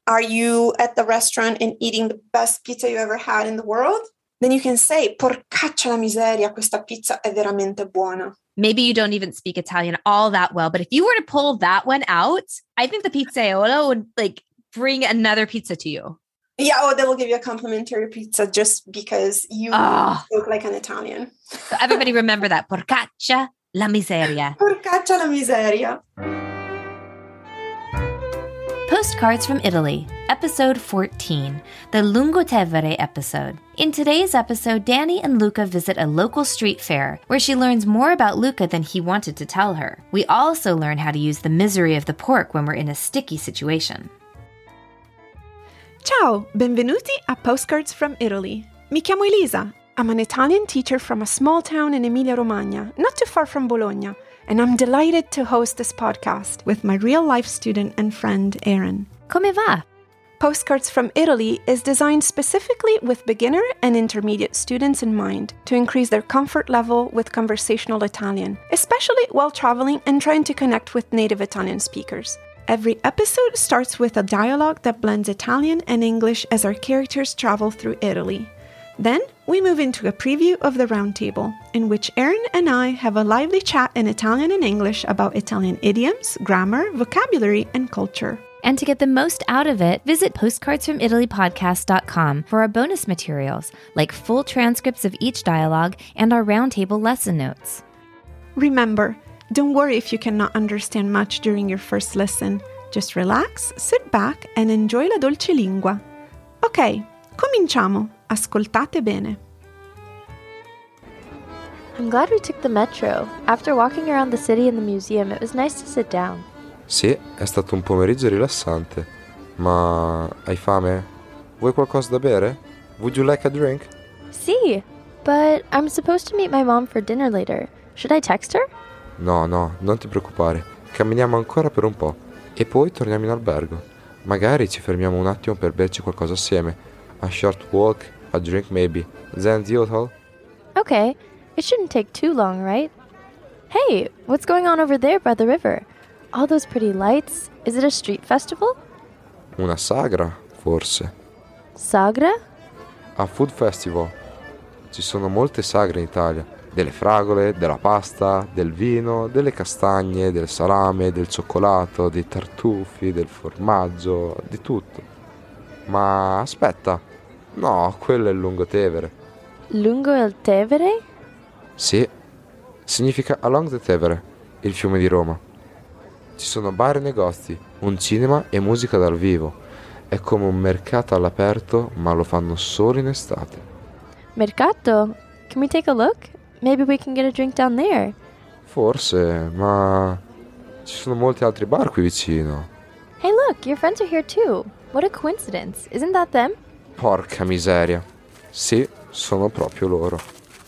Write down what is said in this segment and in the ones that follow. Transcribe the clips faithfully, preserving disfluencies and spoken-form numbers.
are you at the restaurant and eating the best pizza you ever had in the world? Then you can say, porcaccia la miseria, questa pizza è veramente buona. Maybe you don't even speak Italian all that well, but if you were to pull that one out, I think the pizzaiolo would like bring another pizza to you. Yeah, oh, they will give you a complimentary pizza just because you oh. look like an Italian. So everybody remember that. Porcaccia la miseria. Porcaccia la miseria. Postcards from Italy, episode fourteen, the Lungotevere episode. In today's episode, Danny and Luca visit a local street fair where she learns more about Luca than he wanted to tell her. We also learn how to use the misery of the pork when we're in a sticky situation. Ciao, benvenuti a Postcards from Italy. Mi chiamo Elisa. I'm an Italian teacher from a small town in Emilia-Romagna, not too far from Bologna, and I'm delighted to host this podcast with my real-life student and friend, Erin. Come va? Postcards from Italy is designed specifically with beginner and intermediate students in mind to increase their comfort level with conversational Italian, especially while traveling and trying to connect with native Italian speakers. Every episode starts with a dialogue that blends Italian and English as our characters travel through Italy. Then, we move into a preview of the roundtable, in which Erin and I have a lively chat in Italian and English about Italian idioms, grammar, vocabulary, and culture. And to get the most out of it, visit postcards from italy podcast dot com for our bonus materials, like full transcripts of each dialogue and our roundtable lesson notes. Remember, don't worry if you cannot understand much during your first listen. Just relax, sit back, and enjoy la dolce lingua. Ok, cominciamo. Ascoltate bene. I'm glad we took the metro. After walking around the city and the museum, it was nice to sit down. Sì, è stato un pomeriggio rilassante. Ma hai fame? Vuoi qualcosa da bere? Would you like a drink? Sì, but I'm supposed to meet my mom for dinner later. Should I text her? No, no, non ti preoccupare. Camminiamo ancora per un po' e poi torniamo in albergo. Magari ci fermiamo un attimo per berci qualcosa assieme. A short walk, a drink maybe. Then the hotel? Okay, it shouldn't take too long, right? Hey, what's going on over there by the river? All those pretty lights. Is it a street festival? Una sagra, forse. Sagra? A food festival. Ci sono molte sagre in Italia. Delle fragole, della pasta, del vino, delle castagne, del salame, del cioccolato, dei tartufi, del formaggio, di tutto. Ma aspetta, no, quello è il Lungotevere. Lungo il Tevere? Sì, significa along the Tevere, il fiume di Roma. Ci sono bar e negozi, un cinema e musica dal vivo. È come un mercato all'aperto, ma lo fanno solo in estate. Mercato? Can we take a look? Maybe we can get a drink down there. Forse, ma ci sono molti altri bar qui vicino. Hey look, your friends are here too. What a coincidence. Isn't that them? Porca miseria. Sì, sono proprio loro.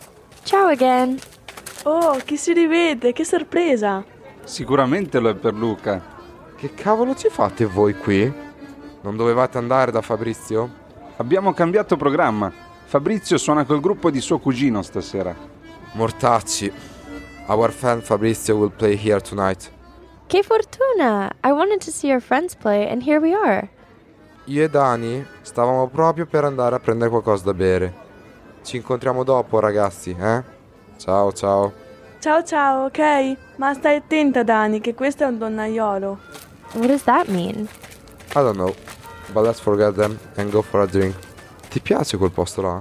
Ciao again. Oh, chi si rivede, che sorpresa. Sicuramente lo è per Luca. Che cavolo ci fate voi qui? Non dovevate andare da Fabrizio? Abbiamo cambiato programma. Fabrizio suona col gruppo di suo cugino stasera. Mortacci. Our friend Fabrizio will play here tonight. Che fortuna! I wanted to see your friends play and here we are. Io e Dani stavamo proprio per andare a prendere qualcosa da bere. Ci incontriamo dopo, ragazzi, eh? Ciao, ciao. Ciao, ciao, ok? Ma stai attenta, Dani, che questo è un donnaiolo. What does that mean? I don't know, but let's forget them and go for a drink. Ti piace quel posto là?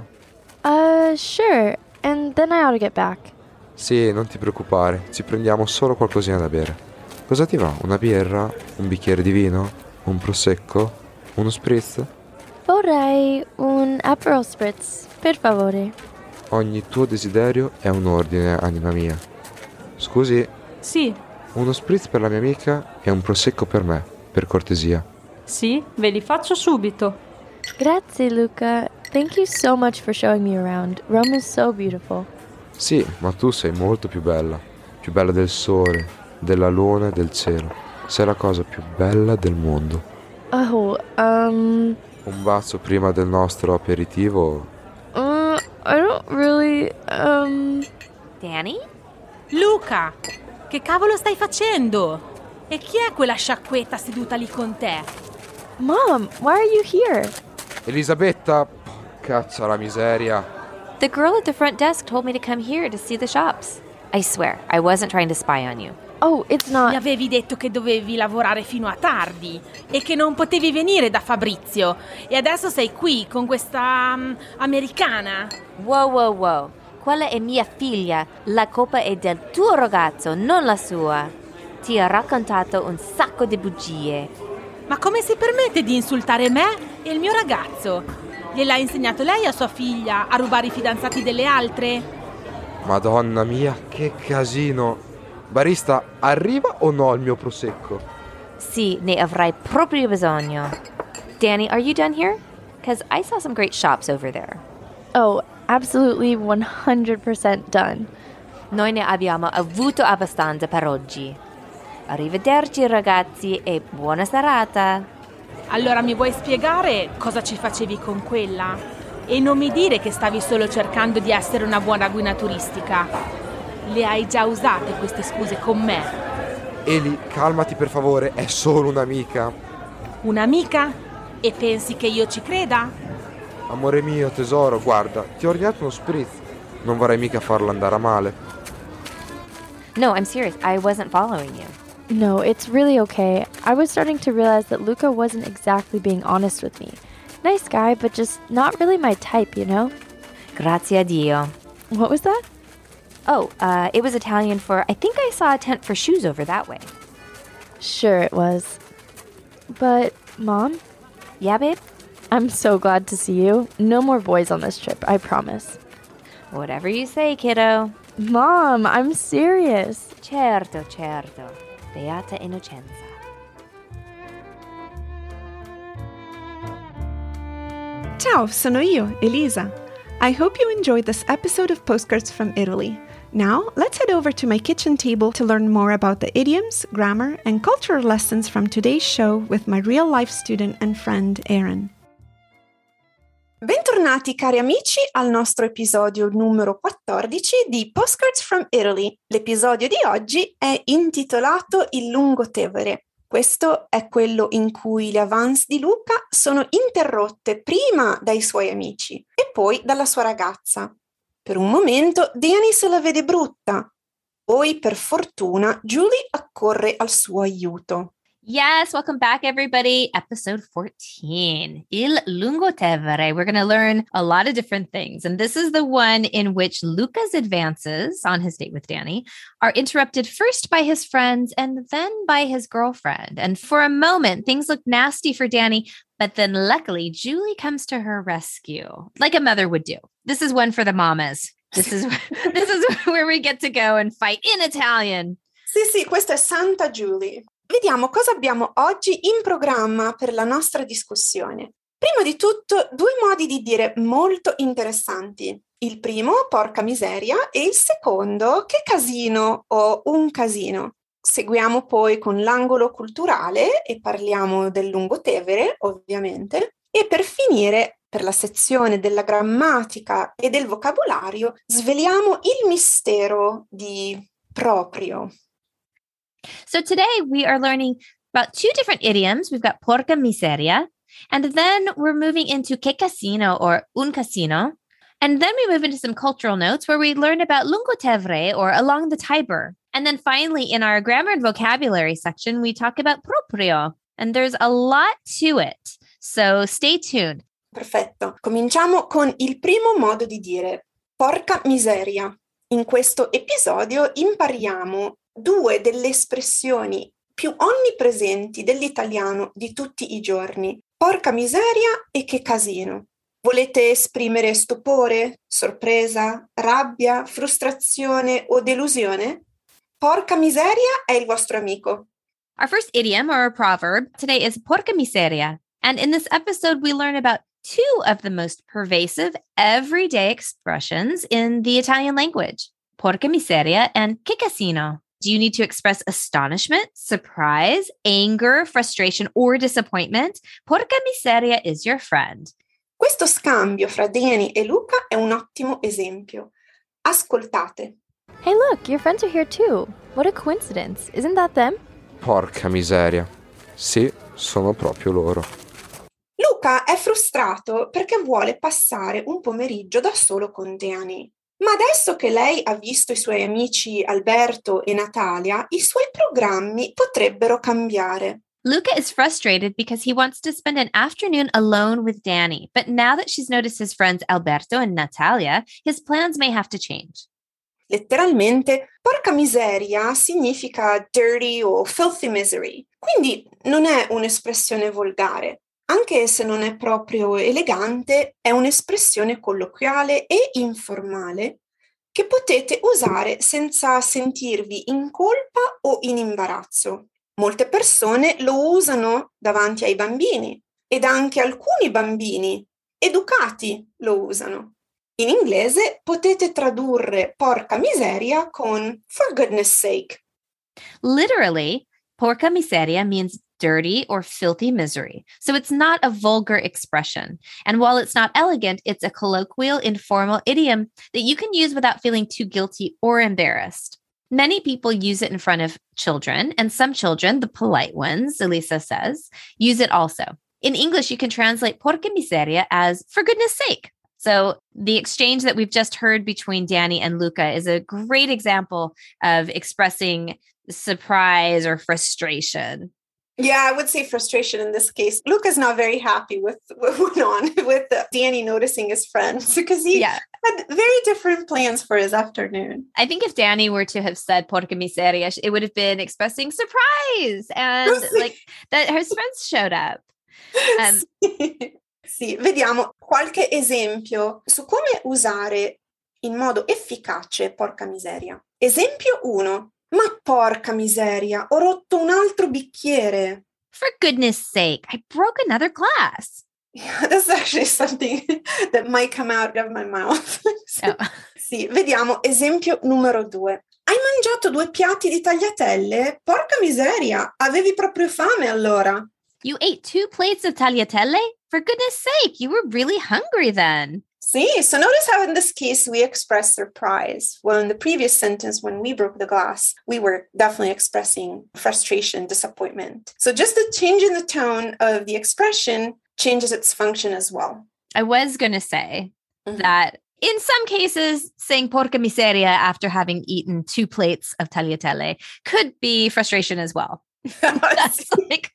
Uh, sure. And then I ought to get back. Sì, non ti preoccupare, ci prendiamo solo qualcosina da bere. Cosa ti va? Una birra? Un bicchiere di vino? Un prosecco? Uno spritz? Vorrei un Aperol Spritz, per favore. Ogni tuo desiderio è un ordine, anima mia. Scusi? Sì. Uno spritz per la mia amica e un prosecco per me, per cortesia. Sì, ve li faccio subito. Grazie, Luca. Thank you so much for showing me around. Rome is so beautiful. Sì, ma tu sei molto più bella. Più bella del sole, della luna e del cielo. Sei la cosa più bella del mondo. Oh, um... Un bacio prima del nostro aperitivo? Uh, I don't really, um... Danny? Luca, che cavolo stai facendo? E chi è quella sciacquetta seduta lì con te? Mom, why are you here? Elisabetta, cazzo la miseria. The girl at the front desk told me to come here to see the shops. I swear, I wasn't trying to spy on you. Oh, it's not... Mi avevi detto che dovevi lavorare fino a tardi e che non potevi venire da Fabrizio. E adesso sei qui con questa um, americana. Wow, wow, wow. Quella è mia figlia. La colpa è del tuo ragazzo, non la sua. Ti ha raccontato un sacco di bugie. Ma come si permette di insultare me e il mio ragazzo? Gliel'ha insegnato lei a sua figlia a rubare i fidanzati delle altre? Madonna mia, che casino. Barista, arriva o no il mio prosecco? Sì, ne avrai proprio bisogno. Danny, are you done here? Because I saw some great shops over there. Oh, absolutely one hundred percent done. Noi ne abbiamo avuto abbastanza per oggi. Arrivederci ragazzi e buona serata. Allora mi vuoi spiegare cosa ci facevi con quella? E non mi dire che stavi solo cercando di essere una buona guida turistica. Le hai già usate queste scuse con me? Eli, calmati per favore, è solo un'amica. Un'amica? E pensi che io ci creda? Amore mio, tesoro, guarda, ti ho ordinato uno spritz. Non vorrei mica farlo andare a male. No, I'm serious. I wasn't following you. No, it's really okay. I was starting to realize that Luca wasn't exactly being honest with me. Nice guy, but just not really my type, you know? Grazie a Dio. What was that? Oh, uh, it was Italian for, I think I saw a tent for shoes over that way. Sure it was. But, Mom? Yeah, babe? I'm so glad to see you. No more boys on this trip, I promise. Whatever you say, kiddo. Mom, I'm serious. Certo, certo. Beata innocenza. Ciao, sono io, Elisa. I hope you enjoyed this episode of Postcards from Italy. Now, let's head over to my kitchen table to learn more about the idioms, grammar, and cultural lessons from today's show with my real-life student and friend, Erin. Bentornati cari amici al nostro episodio numero quattordici di Postcards from Italy. L'episodio di oggi è intitolato Il Lungotevere. Questo è quello in cui le avance di Luca sono interrotte prima dai suoi amici e poi dalla sua ragazza. Per un momento Danny se la vede brutta, poi per fortuna Julie accorre al suo aiuto. Yes, welcome back, everybody. Episode fourteen, Il Lungotevere. We're going to learn a lot of different things. And this is the one in which Luca's advances on his date with Danny are interrupted first by his friends and then by his girlfriend. And for a moment, things look nasty for Danny, but then luckily, Julie comes to her rescue, like a mother would do. This is one for the mamas. This is, this is where we get to go and fight in Italian. Sì, sì, questa è Santa Julie. Vediamo cosa abbiamo oggi in programma per la nostra discussione. Prima di tutto, due modi di dire molto interessanti. Il primo, porca miseria, e il secondo, che casino o un casino. Seguiamo poi con l'angolo culturale e parliamo del Lungotevere, ovviamente. E per finire, per la sezione della grammatica e del vocabolario, sveliamo il mistero di proprio. So today we are learning about two different idioms. We've got porca miseria, and then we're moving into che casino or un casino. And then we move into some cultural notes where we learn about Lungotevere or along the Tiber. And then finally, in our grammar and vocabulary section, we talk about proprio. And there's a lot to it. So stay tuned. Perfetto. Cominciamo con il primo modo di dire. Porca miseria. In questo episodio impariamo due delle espressioni più onnipresenti dell'italiano di tutti i giorni. Porca miseria e che casino. Volete esprimere stupore, sorpresa, rabbia, frustrazione o delusione? Porca miseria è il vostro amico. Our first idiom or proverb today is porca miseria. And in this episode, we learn about two of the most pervasive everyday expressions in the Italian language, porca miseria and che casino. Do you need to express astonishment, surprise, anger, frustration, or disappointment? Porca miseria is your friend. Questo scambio fra Danny e Luca è un ottimo esempio. Ascoltate. Hey, look, your friends are here too. What a coincidence. Isn't that them? Porca miseria. Sì, sono proprio loro. Luca è frustrato perché vuole passare un pomeriggio da solo con Danny. Ma adesso che lei ha visto i suoi amici Alberto e Natalia, i suoi programmi potrebbero cambiare. Luca is frustrated because he wants to spend an afternoon alone with Danny, but now that she's noticed his friends Alberto and Natalia, his plans may have to change. Letteralmente, porca miseria significa dirty o filthy misery, quindi non è un'espressione volgare. Anche se non è proprio elegante, è un'espressione colloquiale e informale che potete usare senza sentirvi in colpa o in imbarazzo. Molte persone lo usano davanti ai bambini ed anche alcuni bambini educati lo usano. In inglese potete tradurre porca miseria con for goodness sake. Literally, porca miseria means dirty or filthy misery. So it's not a vulgar expression. And while it's not elegant, it's a colloquial, informal idiom that you can use without feeling too guilty or embarrassed. Many people use it in front of children, and some children, the polite ones, Elisa says, use it also. In English, you can translate porca miseria as for goodness sake. So the exchange that we've just heard between Danny and Luca is a great example of expressing surprise or frustration. Yeah, I would say frustration in this case. Luca's not very happy with what went on with uh, Danny noticing his friends because he yeah. had very different plans for his afternoon. I think if Danny were to have said porca miseria, it would have been expressing surprise and like that his friends showed up. Um, sì. Sì, vediamo qualche esempio su come usare in modo efficace porca miseria. Esempio uno. Ma porca miseria, ho rotto un altro bicchiere. For goodness sake, I broke another glass. Yeah, that's actually something that might come out of my mouth. Oh. Sì, vediamo esempio numero due. Hai mangiato due piatti di tagliatelle? Porca miseria, avevi proprio fame allora. You ate two plates of tagliatelle? For goodness sake, you were really hungry then. See, so notice how in this case we express surprise. Well, in the previous sentence, when we broke the glass, we were definitely expressing frustration, disappointment. So just the change in the tone of the expression changes its function as well. I was going to say mm-hmm. that in some cases, saying porca miseria after having eaten two plates of tagliatelle could be frustration as well. That's like...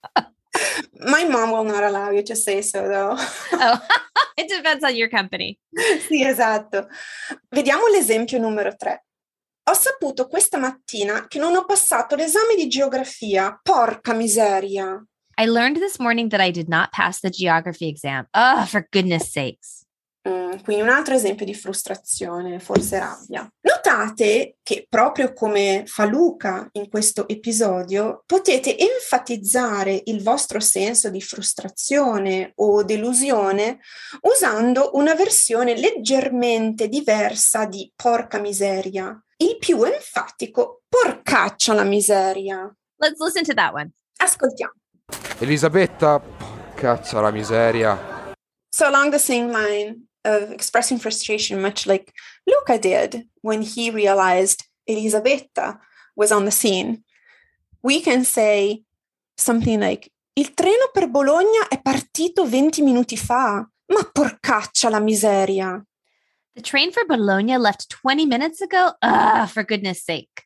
My mom will not allow you to say so, though. Oh, it depends on your company. Sì, esatto. Vediamo l'esempio numero tre. Ho saputo questa mattina che non ho passato l'esame di geografia. Porca miseria. I learned this morning that I did not pass the geography exam. Oh, for goodness sakes. Mm, quindi un altro esempio di frustrazione, forse rabbia. Notate che proprio come fa Luca in questo episodio, potete enfatizzare il vostro senso di frustrazione o delusione usando una versione leggermente diversa di porca miseria. Il più enfatico, porcaccia la miseria. Let's listen to that one. Ascoltiamo. Elisabetta, porcaccia la miseria. So along the same line of expressing frustration, much like Luca did when he realized Elisabetta was on the scene, we can say something like, il treno per Bologna è partito venti minuti fa, ma porcaccia la miseria. The train for Bologna left twenty minutes ago? Ah, for goodness sake.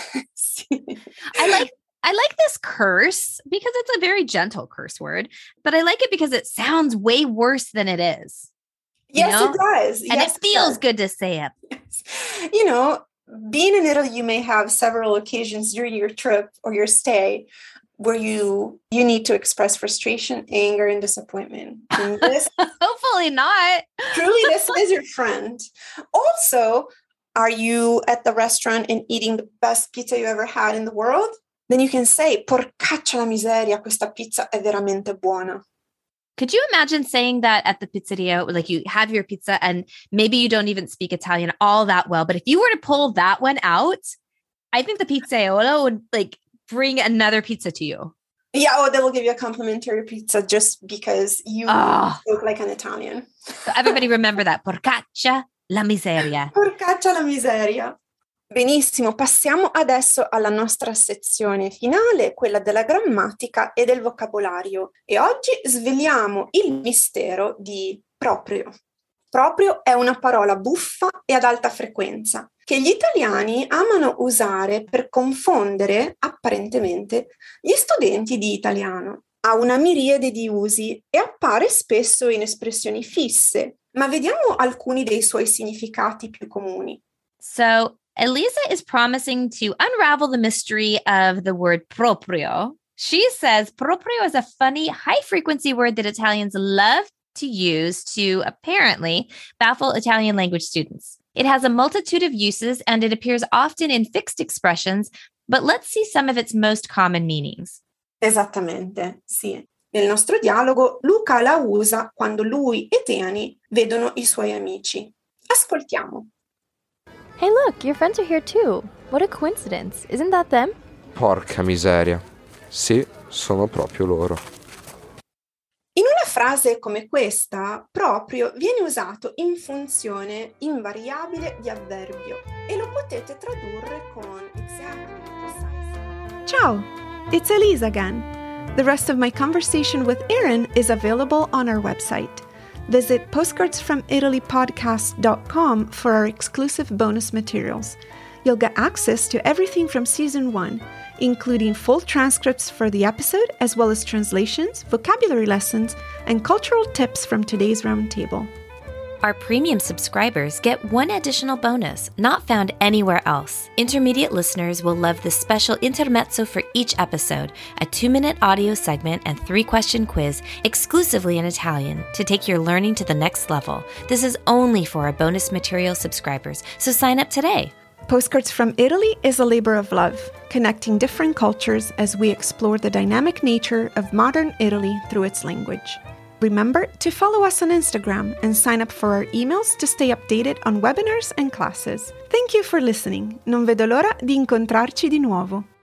I like I like this curse because it's a very gentle curse word, but I like it because it sounds way worse than it is. Yes, know? it does. And yes, it feels it good to say it. Yes. You know, being in Italy, you may have several occasions during your trip or your stay where you you need to express frustration, anger, and disappointment. And this, hopefully not. Truly, this is your friend. Also, are you at the restaurant and eating the best pizza you ever had in the world? Then you can say, porcaccia la miseria, questa pizza è veramente buona. Could you imagine saying that at the pizzeria, like you have your pizza and maybe you don't even speak Italian all that well, but if you were to pull that one out, I think the pizzaiolo would like bring another pizza to you. Yeah, oh, they will give you a complimentary pizza just because you oh. look like an Italian. So everybody remember that. Porcaccia la miseria. Porcaccia la miseria. Benissimo, passiamo adesso alla nostra sezione finale, quella della grammatica e del vocabolario. E oggi sveliamo il mistero di proprio. Proprio è una parola buffa e ad alta frequenza, che gli italiani amano usare per confondere, apparentemente, gli studenti di italiano. Ha una miriade di usi e appare spesso in espressioni fisse, ma vediamo alcuni dei suoi significati più comuni. So, Elisa is promising to unravel the mystery of the word proprio. She says proprio is a funny, high-frequency word that Italians love to use to apparently baffle Italian language students. It has a multitude of uses and it appears often in fixed expressions, but let's see some of its most common meanings. Esattamente, sì. Nel nostro dialogo Luca la usa quando lui e Dani vedono i suoi amici. Ascoltiamo. Hey, look, your friends are here too. What a coincidence. Isn't that them? Porca miseria. Sì, sono proprio loro. In una frase come questa, proprio viene usato in funzione invariabile di avverbio e lo potete tradurre con exactly, precisely. Ciao, it's Elise again. The rest of my conversation with Erin is available on our website. Visit postcards from italy podcast dot com for our exclusive bonus materials. You'll get access to everything from season one, including full transcripts for the episode, as well as translations, vocabulary lessons, and cultural tips from today's roundtable. Our premium subscribers get one additional bonus not found anywhere else. Intermediate listeners will love the special intermezzo for each episode, a two-minute audio segment and three-question quiz exclusively in Italian to take your learning to the next level. This is only for our bonus material subscribers, so sign up today. Postcards from Italy is a labor of love, connecting different cultures as we explore the dynamic nature of modern Italy through its language. Remember to follow us on Instagram and sign up for our emails to stay updated on webinars and classes. Thank you for listening. Non vedo l'ora di incontrarci di nuovo.